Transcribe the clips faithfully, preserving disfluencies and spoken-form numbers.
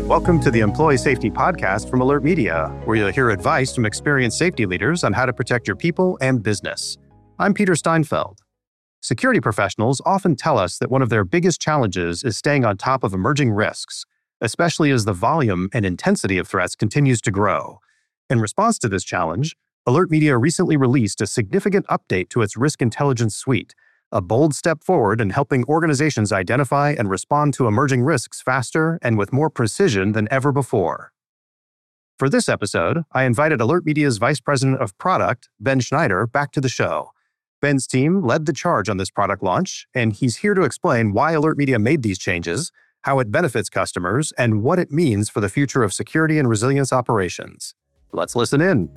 Welcome to the Employee Safety Podcast from Alert Media, where you'll hear advice from experienced safety leaders on how to protect your people and business. I'm Peter Steinfeld. Security professionals often tell us that one of their biggest challenges is staying on top of emerging risks, especially as the volume and intensity of threats continues to grow. In response to this challenge, Alert Media recently released a significant update to its Risk Intelligence Suite, a bold step forward in helping organizations identify and respond to emerging risks faster and with more precision than ever before. For this episode, I invited Alert Media's Vice President of Product, Ben Schneider, back to the show. Ben's team led the charge on this product launch, and he's here to explain why Alert Media made these changes, how it benefits customers, and what it means for the future of security and resilience operations. Let's listen in.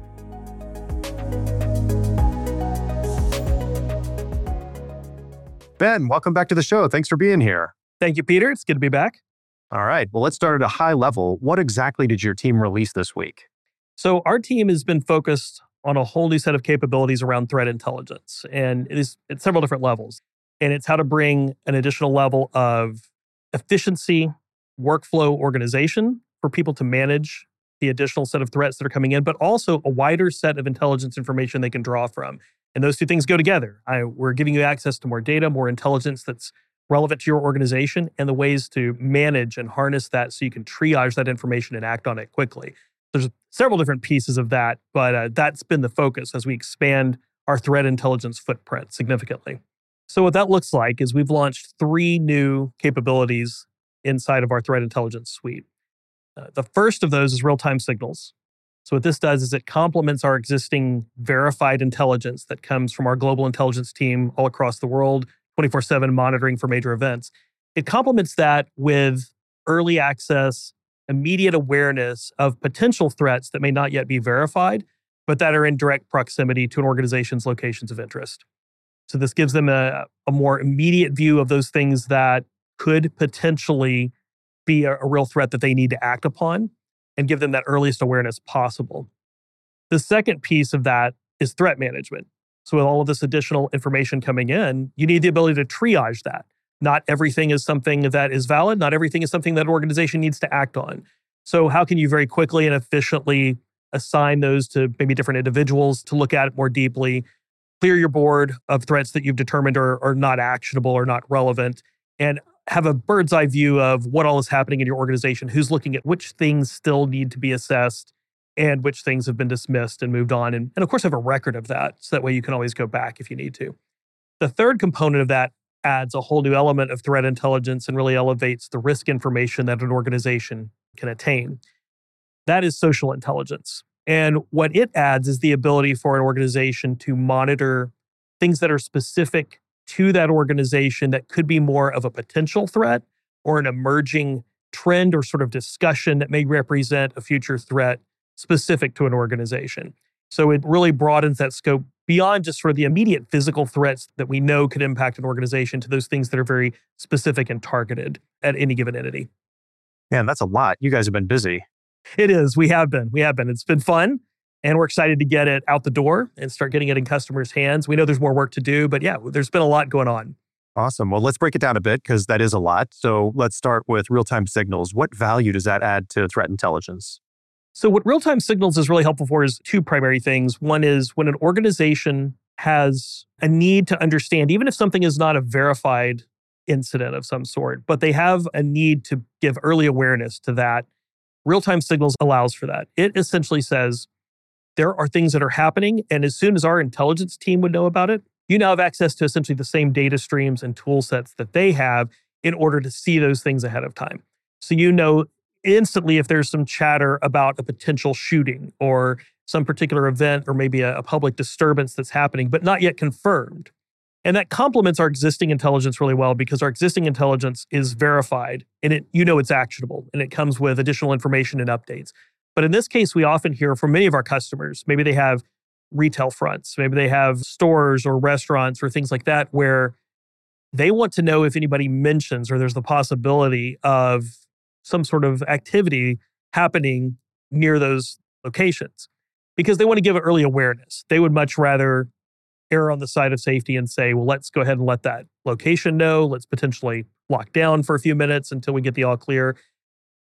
Ben, welcome back to the show. Thanks for being here. Thank you, Peter. It's good to be back. All right. Well, let's start at a high level. What exactly did your team release this week? So our team has been focused on a whole new set of capabilities around threat intelligence, and it is at several different levels. And it's how to bring an additional level of efficiency, workflow organization for people to manage the additional set of threats that are coming in, but also a wider set of intelligence information they can draw from. And those two things go together. I, we're giving you access to more data, more intelligence that's relevant to your organization, and the ways to manage and harness that so you can triage that information and act on it quickly. There's several different pieces of that, but uh, that's been the focus as we expand our threat intelligence footprint significantly. So what that looks like is we've launched three new capabilities inside of our threat intelligence suite. Uh, the first of those is real-time signals. So what this does is it complements our existing verified intelligence that comes from our global intelligence team all across the world, twenty-four seven monitoring for major events. It complements that with early access, immediate awareness of potential threats that may not yet be verified, but that are in direct proximity to an organization's locations of interest. So this gives them a, a more immediate view of those things that could potentially be a, a real threat that they need to act upon, and give them that earliest awareness possible. The second piece of that is threat management. So with all of this additional information coming in, you need the ability to triage that. Not everything is something that is valid. Not everything is something that an organization needs to act on. So how can you very quickly and efficiently assign those to maybe different individuals to look at it more deeply, clear your board of threats that you've determined are, are not actionable or not relevant, and have a bird's eye view of what all is happening in your organization, who's looking at which things still need to be assessed and which things have been dismissed and moved on. And, and of course, have a record of that. So that way you can always go back if you need to. The third component of that adds a whole new element of threat intelligence and really elevates the risk information that an organization can attain. That is social intelligence. And what it adds is the ability for an organization to monitor things that are specific to that organization that could be more of a potential threat or an emerging trend or sort of discussion that may represent a future threat specific to an organization. So it really broadens that scope beyond just sort of the immediate physical threats that we know could impact an organization to those things that are very specific and targeted at any given entity. Man, that's a lot. You guys have been busy. It is. We have been. We have been. It's been fun. And we're excited to get it out the door and start getting it in customers' hands. We know there's more work to do, but yeah, there's been a lot going on. Awesome. Well, let's break it down a bit because that is a lot. So let's start with real-time signals. What value does that add to threat intelligence? So what real-time signals is really helpful for is two primary things. One is when an organization has a need to understand, even if something is not a verified incident of some sort, but they have a need to give early awareness to that, real-time signals allows for that. It essentially says, there are things that are happening, and as soon as our intelligence team would know about it, you now have access to essentially the same data streams and tool sets that they have in order to see those things ahead of time. So you know instantly if there's some chatter about a potential shooting or some particular event or maybe a, a public disturbance that's happening, but not yet confirmed. And that complements our existing intelligence really well because our existing intelligence is verified and it you know it's actionable and it comes with additional information and updates. But in this case, we often hear from many of our customers, maybe they have retail fronts, maybe they have stores or restaurants or things like that, where they want to know if anybody mentions or there's the possibility of some sort of activity happening near those locations because they want to give early awareness. They would much rather err on the side of safety and say, well, let's go ahead and let that location know. Let's potentially lock down for a few minutes until we get the all clear.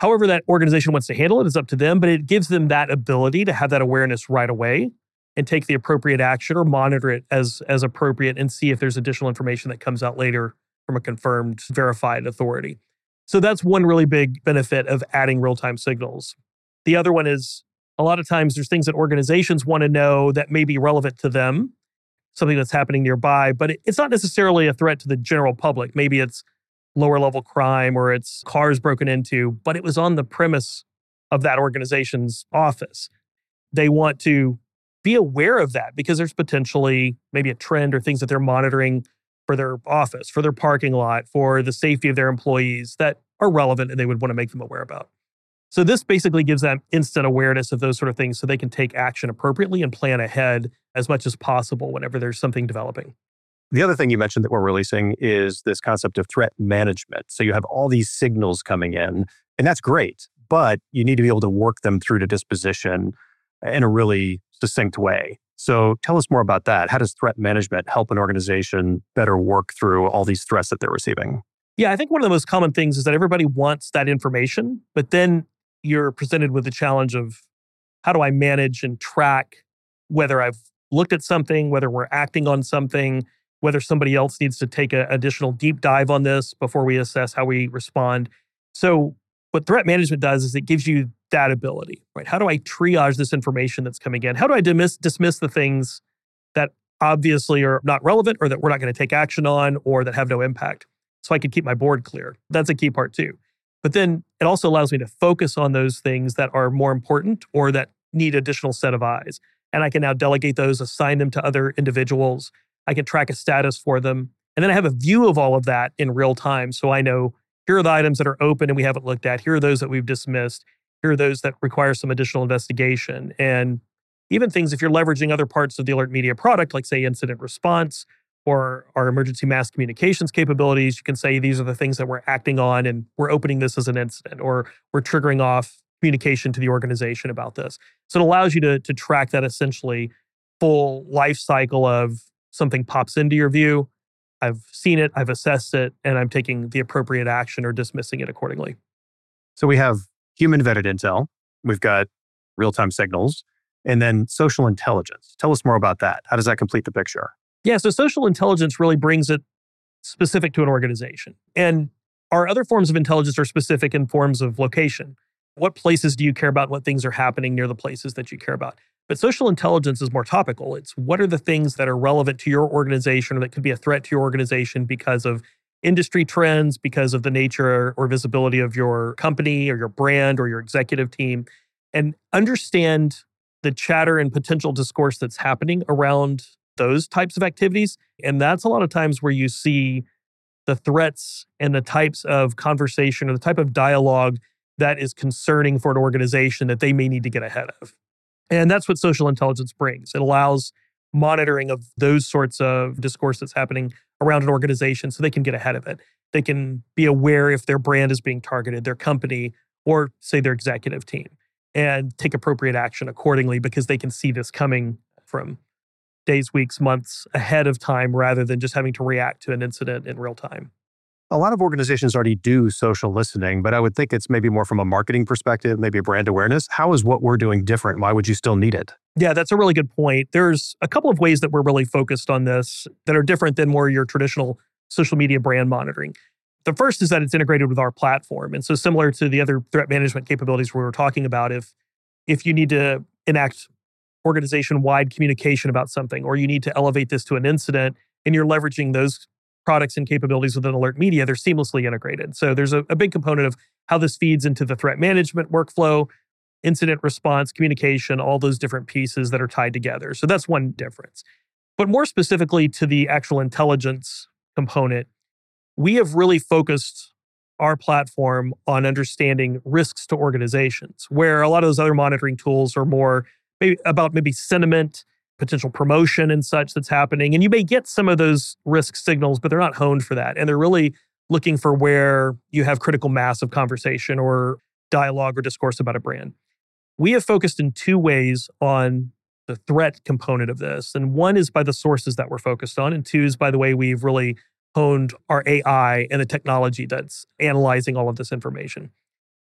However that organization wants to handle it is up to them, but it gives them that ability to have that awareness right away and take the appropriate action or monitor it as, as appropriate and see if there's additional information that comes out later from a confirmed, verified authority. So that's one really big benefit of adding real-time signals. The other one is a lot of times there's things that organizations want to know that may be relevant to them, something that's happening nearby, but it's not necessarily a threat to the general public. Maybe it's lower level crime or it's cars broken into, but it was on the premise of that organization's office. They want to be aware of that because there's potentially maybe a trend or things that they're monitoring for their office, for their parking lot, for the safety of their employees that are relevant and they would want to make them aware about. So this basically gives them instant awareness of those sort of things so they can take action appropriately and plan ahead as much as possible whenever there's something developing. The other thing you mentioned that we're releasing is this concept of threat management. So you have all these signals coming in, and that's great, but you need to be able to work them through to disposition in a really succinct way. So tell us more about that. How does threat management help an organization better work through all these threats that they're receiving? Yeah, I think one of the most common things is that everybody wants that information, but then you're presented with the challenge of how do I manage and track whether I've looked at something, whether we're acting on something, whether somebody else needs to take an additional deep dive on this before we assess how we respond. So what threat management does is it gives you that ability, right? How do I triage this information that's coming in? How do I dismiss, dismiss the things that obviously are not relevant or that we're not going to take action on or that have no impact so I can keep my board clear? That's a key part too. But then it also allows me to focus on those things that are more important or that need additional set of eyes. And I can now delegate those, assign them to other individuals. I can track a status for them. And then I have a view of all of that in real time. So I know here are the items that are open and we haven't looked at. Here are those that we've dismissed. Here are those that require some additional investigation. And even things, if you're leveraging other parts of the Alert Media product, like say incident response or our emergency mass communications capabilities, you can say these are the things that we're acting on and we're opening this as an incident or we're triggering off communication to the organization about this. So it allows you to, to track that essentially full life cycle of something pops into your view. I've seen it, I've assessed it, and I'm taking the appropriate action or dismissing it accordingly. So we have human vetted intel, we've got real-time signals, and then social intelligence. Tell us more about that. How does that complete the picture? Yeah, so social intelligence really brings it specific to an organization. And our other forms of intelligence are specific in forms of location. What places do you care about? What things are happening near the places that you care about? But social intelligence is more topical. It's what are the things that are relevant to your organization or that could be a threat to your organization because of industry trends, because of the nature or visibility of your company or your brand or your executive team, and understand the chatter and potential discourse that's happening around those types of activities. And that's a lot of times where you see the threats and the types of conversation or the type of dialogue that is concerning for an organization that they may need to get ahead of. And that's what social intelligence brings. It allows monitoring of those sorts of discourse that's happening around an organization so they can get ahead of it. They can be aware if their brand is being targeted, their company, or say their executive team, and take appropriate action accordingly because they can see this coming from days, weeks, months ahead of time rather than just having to react to an incident in real time. A lot of organizations already do social listening, but I would think it's maybe more from a marketing perspective, maybe a brand awareness. How is what we're doing different? Why would you still need it? Yeah, that's a really good point. There's a couple of ways that we're really focused on this that are different than more your traditional social media brand monitoring. The first is that it's integrated with our platform. And so similar to the other threat management capabilities we were talking about, if, if you need to enact organization-wide communication about something, or you need to elevate this to an incident, and you're leveraging those products and capabilities within Alert Media, they're seamlessly integrated. So there's a, a big component of how this feeds into the threat management workflow, incident response, communication, all those different pieces that are tied together. So that's one difference. But more specifically to the actual intelligence component, we have really focused our platform on understanding risks to organizations, where a lot of those other monitoring tools are more maybe about maybe sentiment, potential promotion and such that's happening. And you may get some of those risk signals, but they're not honed for that. And they're really looking for where you have critical mass of conversation or dialogue or discourse about a brand. We have focused in two ways on the threat component of this. And one is by the sources that we're focused on. And two is by the way we've really honed our A I and the technology that's analyzing all of this information.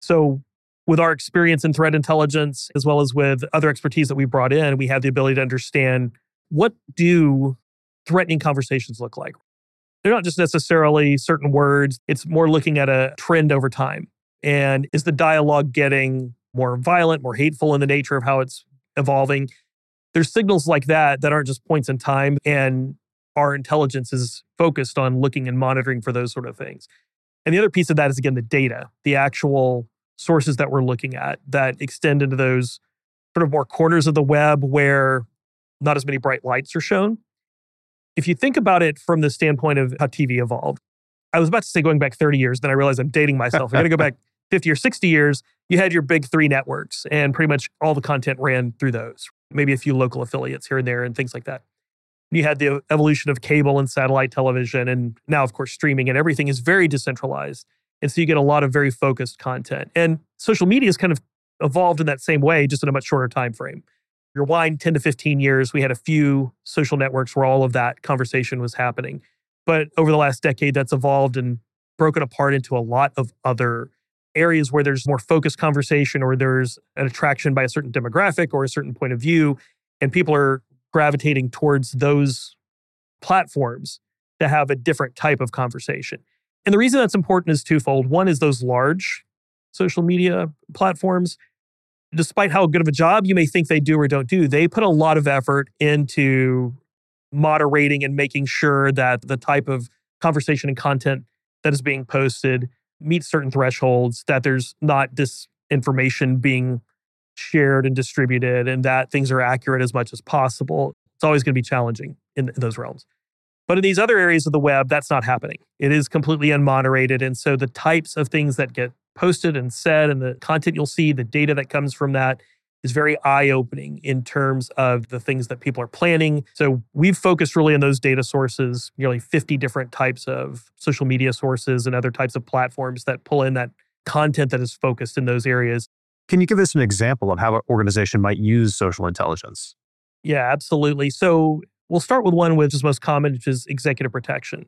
So with our experience in threat intelligence, as well as with other expertise that we brought in, we have the ability to understand what do threatening conversations look like. They're not just necessarily certain words. It's more looking at a trend over time. And is the dialogue getting more violent, more hateful in the nature of how it's evolving? There's signals like that that aren't just points in time. And our intelligence is focused on looking and monitoring for those sort of things. And the other piece of that is, again, the data, the actual sources that we're looking at that extend into those sort of more corners of the web where not as many bright lights are shown. If you think about it from the standpoint of how T V evolved, I was about to say going back thirty years, then I realized I'm dating myself. I got to go back fifty or sixty years. You had your big three networks and pretty much all the content ran through those. Maybe a few local affiliates here and there and things like that. You had the evolution of cable and satellite television, and now, of course, streaming, and everything is very decentralized. And so you get a lot of very focused content. And social media has kind of evolved in that same way, just in a much shorter time frame. Rewind ten to fifteen years, we had a few social networks where all of that conversation was happening. But over the last decade, that's evolved and broken apart into a lot of other areas where there's more focused conversation, or there's an attraction by a certain demographic or a certain point of view, and people are gravitating towards those platforms to have a different type of conversation. And the reason that's important is twofold. One is those large social media platforms, despite how good of a job you may think they do or don't do, they put a lot of effort into moderating and making sure that the type of conversation and content that is being posted meets certain thresholds, that there's not disinformation being shared and distributed, and that things are accurate as much as possible. It's always going to be challenging in, in those realms. But in these other areas of the web, that's not happening. It is completely unmoderated. And so the types of things that get posted and said and the content you'll see, the data that comes from that is very eye-opening in terms of the things that people are planning. So we've focused really on those data sources, nearly fifty different types of social media sources and other types of platforms that pull in that content that is focused in those areas. Can you give us an example of how an organization might use social intelligence? Yeah, absolutely. So we'll start with one which is most common, which is executive protection.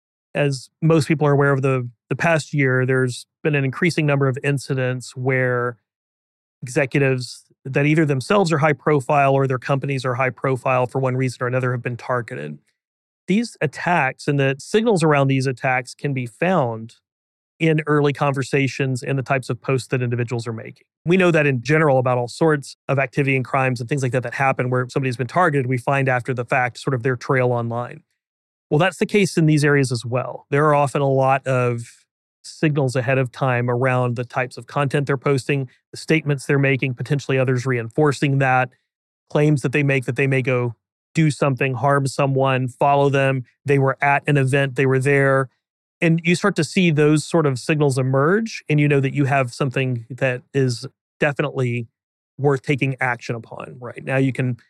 As most people are aware of, the, the past year, there's been an increasing number of incidents where executives that either themselves are high profile or their companies are high profile for one reason or another have been targeted. These attacks and the signals around these attacks can be found in early conversations and the types of posts that individuals are making. We know that in general about all sorts of activity and crimes and things like that that happen where somebody's been targeted, we find after the fact sort of their trail online. Well, that's the case in these areas as well. There are often a lot of signals ahead of time around the types of content they're posting, the statements they're making, potentially others reinforcing that, claims that they make that they may go do something, harm someone, follow them. They were at an event, they were there. And you start to see those sort of signals emerge, and you know that you have something that is definitely worth taking action upon. Right now, you can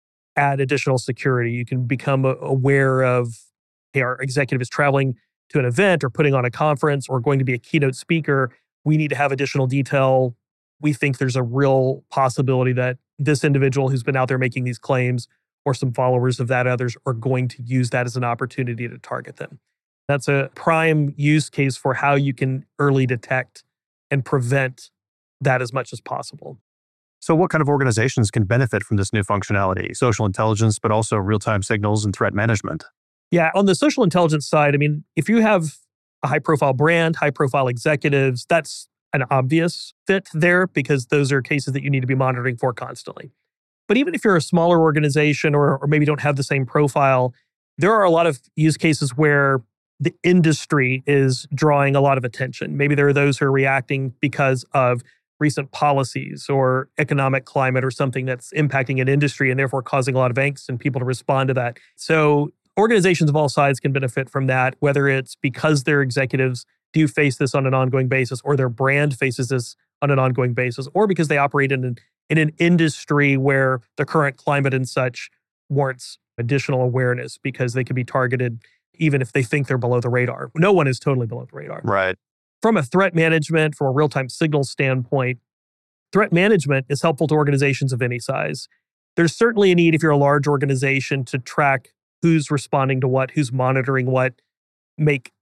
add additional security. You can become aware of, hey, our executive is traveling to an event or putting on a conference or going to be a keynote speaker. We need to have additional detail. We think there's a real possibility that this individual who's been out there making these claims, or some followers of that others, are going to use that as an opportunity to target them. That's a prime use case for how you can early detect and prevent that as much as possible. So what kind of organizations can benefit from this new functionality? Social intelligence, but also real-time signals and threat management. Yeah, on the social intelligence side, I mean, if you have a high-profile brand, high-profile executives, that's an obvious fit there because those are cases that you need to be monitoring for constantly. But even if you're a smaller organization or, or maybe don't have the same profile, there are a lot of use cases where the industry is drawing a lot of attention. Maybe there are those who are reacting because of recent policies or economic climate or something that's impacting an industry and therefore causing a lot of angst and people to respond to that. So organizations of all sides can benefit from that, whether it's because their executives do face this on an ongoing basis or their brand faces this on an ongoing basis, or because they operate in an, in an industry where the current climate and such warrants additional awareness because they could be targeted even if they think they're below the radar. No one is totally below the radar. Right. From a threat management, from a real-time signal standpoint, threat management is helpful to organizations of any size. There's certainly a need if you're a large organization to track who's responding to what, who's monitoring what, make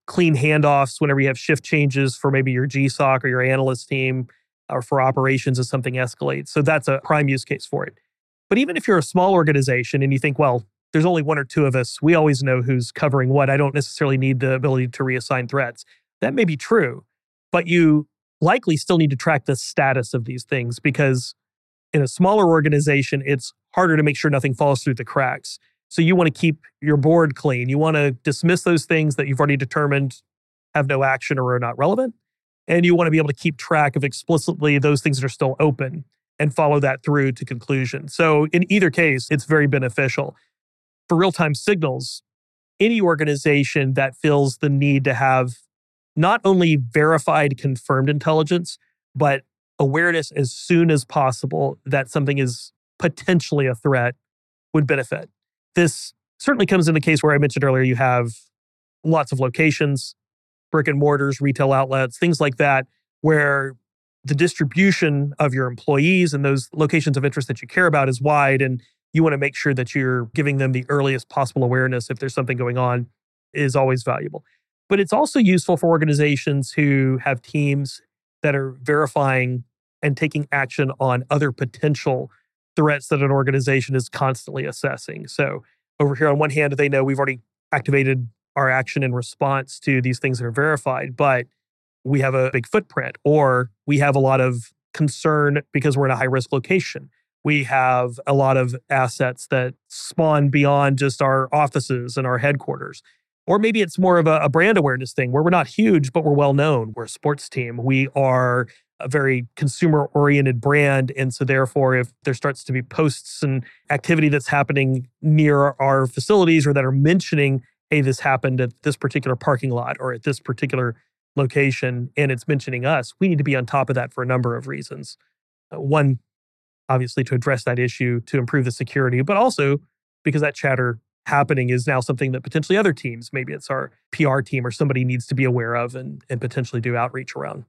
clean handoffs whenever you have shift changes for maybe your G SOC or your analyst team or for operations as something escalates. So that's a prime use case for it. But even if you're a small organization and you think, well, there's only one or two of us, we always know who's covering what. I don't necessarily need the ability to reassign threats. That may be true, but you likely still need to track the status of these things because in a smaller organization, it's harder to make sure nothing falls through the cracks. So you want to keep your board clean. You want to dismiss those things that you've already determined have no action or are not relevant. And you want to be able to keep track of explicitly those things that are still open and follow that through to conclusion. So in either case, it's very beneficial. For real-time signals, any organization that feels the need to have not only verified, confirmed intelligence, but awareness as soon as possible that something is potentially a threat would benefit. This certainly comes in the case where I mentioned earlier, you have lots of locations, brick and mortars, retail outlets, things like that, where the distribution of your employees and those locations of interest that you care about is wide, and you want to make sure that you're giving them the earliest possible awareness if there's something going on is always valuable. But it's also useful for organizations who have teams that are verifying and taking action on other potential threats that an organization is constantly assessing. So over here, on one hand, they know we've already activated our action in response to these things that are verified, but we have a big footprint, or we have a lot of concern because we're in a high-risk location. We have a lot of assets that spawn beyond just our offices and our headquarters. Or maybe it's more of a, a brand awareness thing where we're not huge, but we're well-known. We're a sports team. We are a very consumer-oriented brand. And so therefore, if there starts to be posts and activity that's happening near our facilities or that are mentioning, hey, this happened at this particular parking lot or at this particular location, and it's mentioning us, we need to be on top of that for a number of reasons. Uh, one, obviously to address that issue to improve the security, but also because that chatter happening is now something that potentially other teams, maybe it's our P R team or somebody needs to be aware of and, and potentially do outreach around.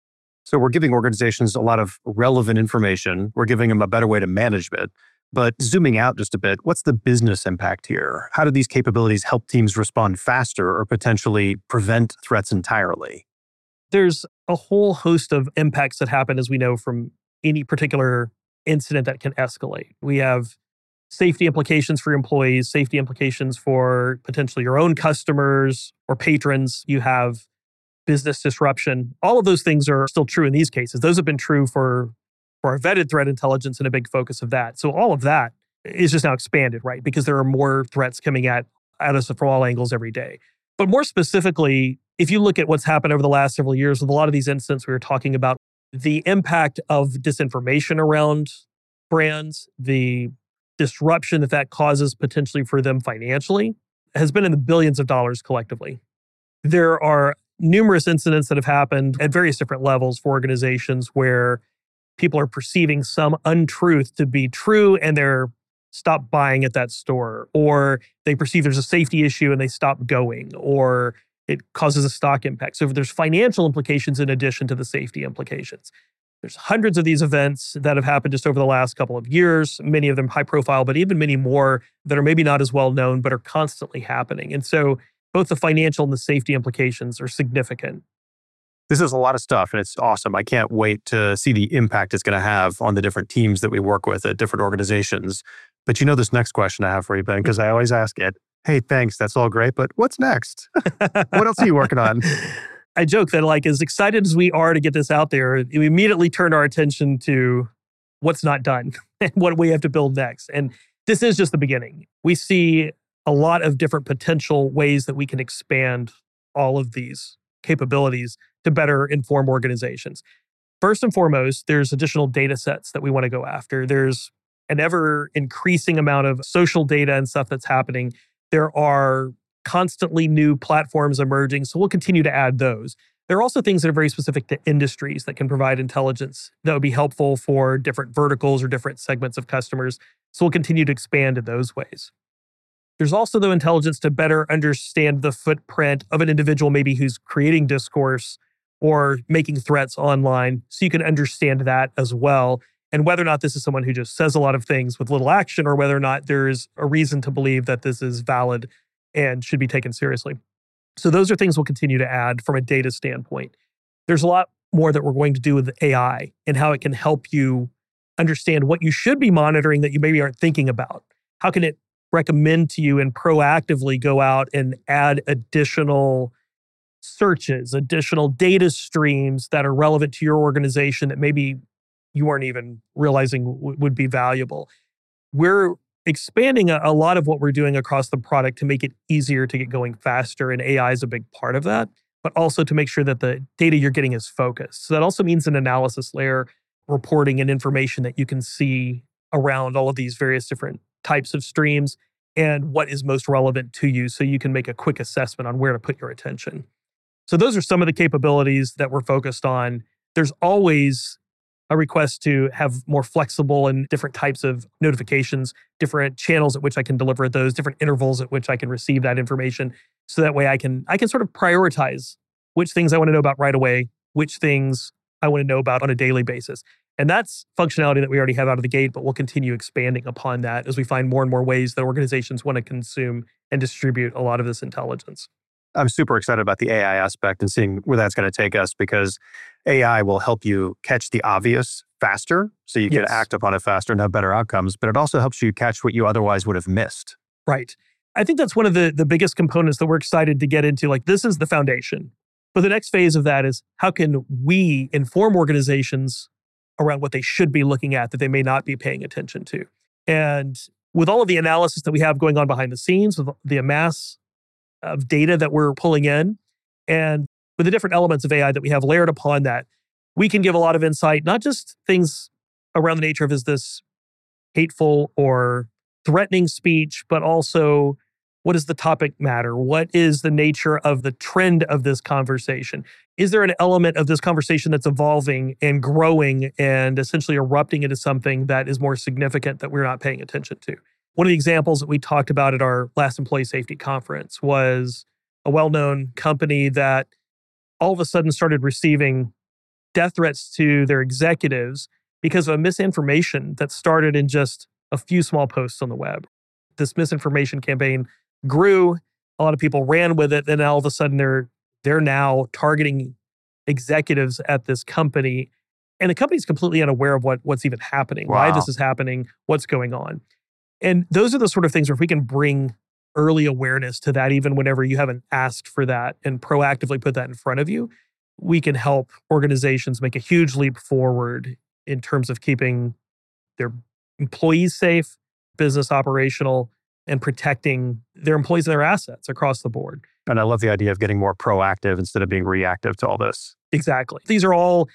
So we're giving organizations a lot of relevant information. We're giving them a better way to manage it. But zooming out just a bit, what's the business impact here? How do these capabilities help teams respond faster or potentially prevent threats entirely? There's a whole host of impacts that happen, as we know, from any particular incident that can escalate. We have safety implications for employees, safety implications for potentially your own customers or patrons. You have business disruption. All of those things are still true in these cases. Those have been true for, for our vetted threat intelligence and a big focus of that. So all of that is just now expanded, right? Because there are more threats coming at, at us from all angles every day. But more specifically, if you look at what's happened over the last several years with a lot of these incidents we were talking about, the impact of disinformation around brands, the disruption that that causes potentially for them financially, has been in the billions of dollars collectively. There are numerous incidents that have happened at various different levels for organizations where people are perceiving some untruth to be true and they're stop buying at that store, or they perceive there's a safety issue and they stop going, or it causes a stock impact. So there's financial implications in addition to the safety implications. There's hundreds of these events that have happened just over the last couple of years, many of them high profile, but even many more that are maybe not as well known, but are constantly happening. And so both the financial and the safety implications are significant. This is a lot of stuff, and it's awesome. I can't wait to see the impact it's going to have on the different teams that we work with at different organizations. But you know this next question I have for you, Ben, because I always ask it, hey, thanks, that's all great, but what's next? What else are you working on? I joke that, like, as excited as we are to get this out there, we immediately turn our attention to what's not done and what we have to build next. And this is just the beginning. We see a lot of different potential ways that we can expand all of these capabilities to better inform organizations. First and foremost, there's additional data sets that we want to go after. There's an ever increasing amount of social data and stuff that's happening. There are constantly new platforms emerging, so we'll continue to add those. There are also things that are very specific to industries that can provide intelligence that would be helpful for different verticals or different segments of customers. So we'll continue to expand in those ways. There's also the intelligence to better understand the footprint of an individual, maybe who's creating discourse or making threats online, so you can understand that as well. And whether or not this is someone who just says a lot of things with little action, or whether or not there's a reason to believe that this is valid and should be taken seriously. So those are things we'll continue to add from a data standpoint. There's a lot more that we're going to do with A I and how it can help you understand what you should be monitoring that you maybe aren't thinking about. How can it recommend to you and proactively go out and add additional searches, additional data streams that are relevant to your organization that maybe you weren't even realizing w- would be valuable. We're expanding a, a lot of what we're doing across the product to make it easier to get going faster, and A I is a big part of that, but also to make sure that the data you're getting is focused. So that also means an analysis layer, reporting and information that you can see around all of these various different types of streams and what is most relevant to you so you can make a quick assessment on where to put your attention. So those are some of the capabilities that we're focused on. There's always a request to have more flexible and different types of notifications, different channels at which I can deliver those, different intervals at which I can receive that information. So that way I can I can sort of prioritize which things I want to know about right away, which things I want to know about on a daily basis. And that's functionality that we already have out of the gate, but we'll continue expanding upon that as we find more and more ways that organizations want to consume and distribute a lot of this intelligence. I'm super excited about the A I aspect and seeing where that's going to take us, because A I will help you catch the obvious faster so you can Yes. act upon it faster and have better outcomes, but it also helps you catch what you otherwise would have missed. Right. I think that's one of the, the biggest components that we're excited to get into. Like, this is the foundation. But the next phase of that is, how can we inform organizations around what they should be looking at that they may not be paying attention to? And with all of the analysis that we have going on behind the scenes, with the amass of data that we're pulling in, and with the different elements of A I that we have layered upon that, we can give a lot of insight, not just things around the nature of, is this hateful or threatening speech, but also, what does the topic matter? What is the nature of the trend of this conversation? Is there an element of this conversation that's evolving and growing and essentially erupting into something that is more significant that we're not paying attention to? One of the examples that we talked about at our last employee safety conference was a well-known company that all of a sudden started receiving death threats to their executives because of a misinformation that started in just a few small posts on the web. This misinformation campaign grew, a lot of people ran with it, and all of a sudden they're they're now targeting executives at this company, and the company's completely unaware of what, what's even happening, Wow. why this is happening, what's going on. And those are the sort of things where if we can bring early awareness to that, even whenever you haven't asked for that, and proactively put that in front of you, we can help organizations make a huge leap forward in terms of keeping their employees safe, business operational, and protecting their employees and their assets across the board. And I love the idea of getting more proactive instead of being reactive to all this. Exactly. These are all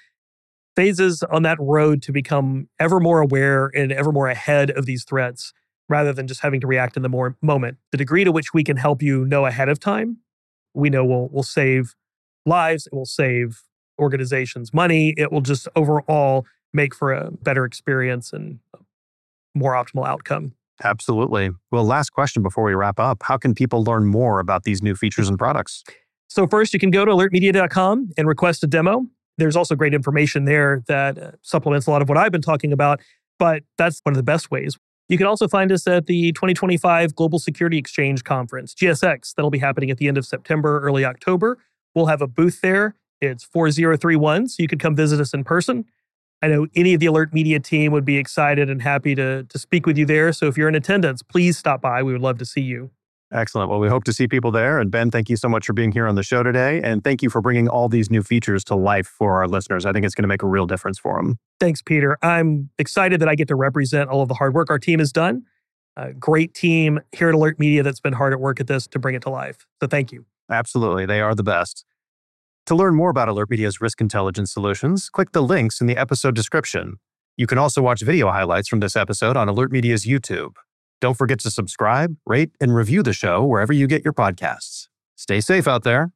phases on that road to become ever more aware and ever more ahead of these threats, rather than just having to react in the more moment. The degree to which we can help you know ahead of time, we know will will save lives, it will save organizations money, it will just overall make for a better experience and a more optimal outcome. Absolutely. Well, last question before we wrap up. How can people learn more about these new features and products? So first, you can go to alert media dot com and request a demo. There's also great information there that uh, supplements a lot of what I've been talking about, but that's one of the best ways. You can also find us at the twenty twenty-five Global Security Exchange Conference, G S X. That'll be happening at the end of September, early October. We'll have a booth there. It's four zero three one, so you could come visit us in person. I know any of the Alert Media team would be excited and happy to, to speak with you there. So if you're in attendance, please stop by. We would love to see you. Excellent. Well, we hope to see people there. And Ben, thank you so much for being here on the show today. And thank you for bringing all these new features to life for our listeners. I think it's going to make a real difference for them. Thanks, Peter. I'm excited that I get to represent all of the hard work our team has done. A great team here at Alert Media that's been hard at work at this to bring it to life. So thank you. Absolutely. They are the best. To learn more about Alert Media's risk intelligence solutions, click the links in the episode description. You can also watch video highlights from this episode on Alert Media's YouTube. Don't forget to subscribe, rate, and review the show wherever you get your podcasts. Stay safe out there.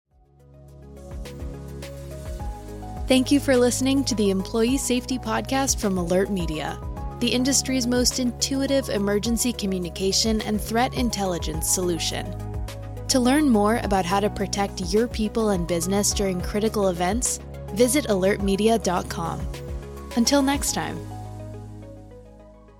Thank you for listening to the Employee Safety Podcast from Alert Media, the industry's most intuitive emergency communication and threat intelligence solution. To learn more about how to protect your people and business during critical events, visit alert media dot com. Until next time.